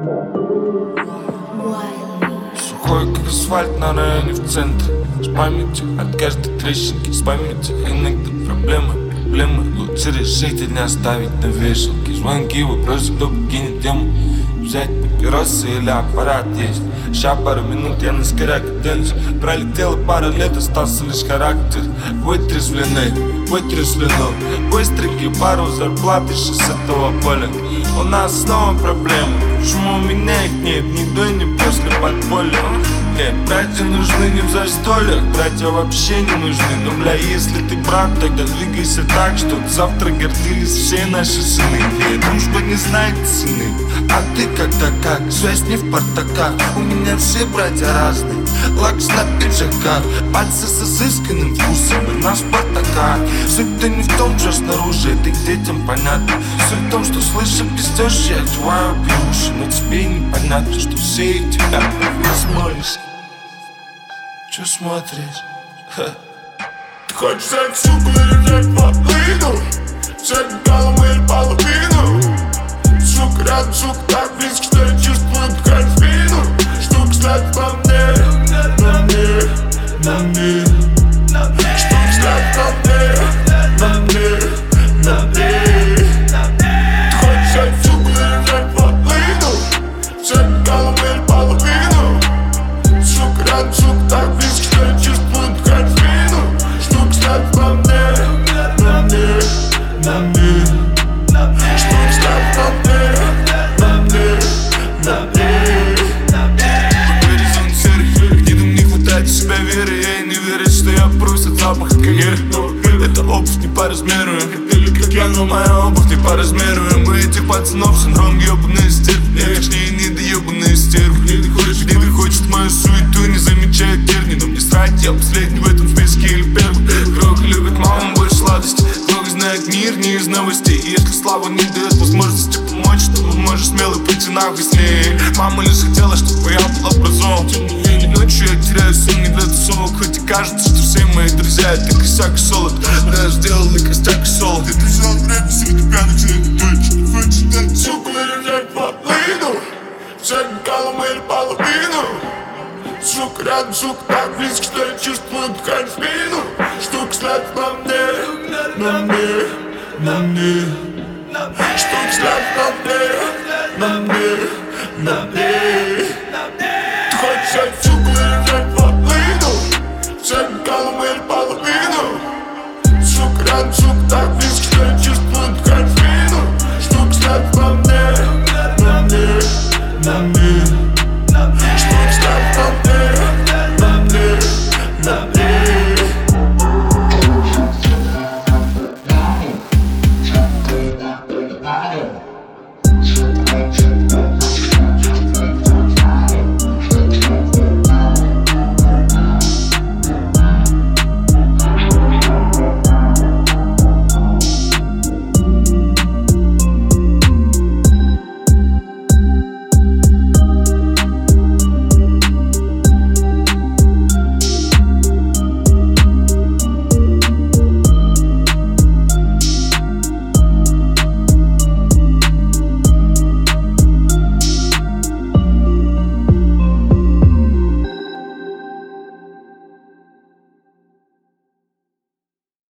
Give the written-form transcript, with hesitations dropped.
Сухой, как асфальт на районе в центре. С памятью от каждой трещинки. С памятью иногда проблемы. Лучше решить и не оставить на вешалке. Звонки, вопросы, кто покинет тему. Взять папиросы или аппарат есть. Ща пару минут я на скоряк оденусь. Пролетела пара лет, остался лишь характер. Вытрезвлены, быстренький пару зарплаты 600-го поля. У нас снова проблемы. Почему у меня их нет ни до, ни после подполья? Братья нужны не в застольях, братья вообще не нужны. Но, бля, если ты брат, тогда двигайся так, чтоб завтра гордились все наши сыны. Дружба не знает цены, а ты когда как? Связь не в портаках, у меня все братья разные. Лакс на пиджаках, пальцы с изысканным вкусом и на спартаках. Суть-то не в том, что снаружи, это к детям понятно. Суть в том, что слыша пиздёшь, я одеваю плюши. Но тебе непонятно, что все эти тебя смотришь. Чё смотришь? Ты хочешь взять суку или взять половину? Взять голову или половину? Сука рядом, сука так близко, что я чувствую дыхание в спину. Штука снять по мне, на мне, на мне. Штука снять по мне, на мне, на мне. Ты хочешь взять суку или взять половину? Взять голову или половину? Сука рядом, сука так близко, что я чувствую дыхание в спину. Штука снять по мне, на мне, на мне. Штука снять по мне, на мне, на мне. Горизонт серый, где нам не хватает в себя веры. Я и не верю, что я прусь от запаха карьеры. Это обувь не по размеру. Хотели как я, но моя обувь не по размеру. Мы этих пацанов синдром ебаные стервы. Точнее, недоебанные стервы. Где-то хочет мою суету, не замечает терни. Но мне срать, я последний в этом списке или первый. Крок любит маму, больше сладости. Кто знает мир не из новостей. И если слава не дает возможности помочь, то можешь смело пойти нахуй с ней. Мама лишь хотела, чтобы я был образован. Ночью я теряю сон не для тусовок. Хоть и кажется, что все мои друзья это косяк и солод. Да, я сделал и костяк и солод. Ты взял время, среди пьяных человек точно. Хочешь дать суку или взять половину? Взять голову или половину? Сука рядом, сука так близко, что я чувствую дыхание в спину. Штука снять по мне, на мне, на мне. Штука снять по мне, на мне, на мне. Ты хочешь взять суку или взять половину? Взять голову или половину? Сука рядом, сука так близко, что я чувствую дыхание в спину. Штука снять по мне, на мне, на мне. Штука снять по мне, на мне, на мне. Thank you.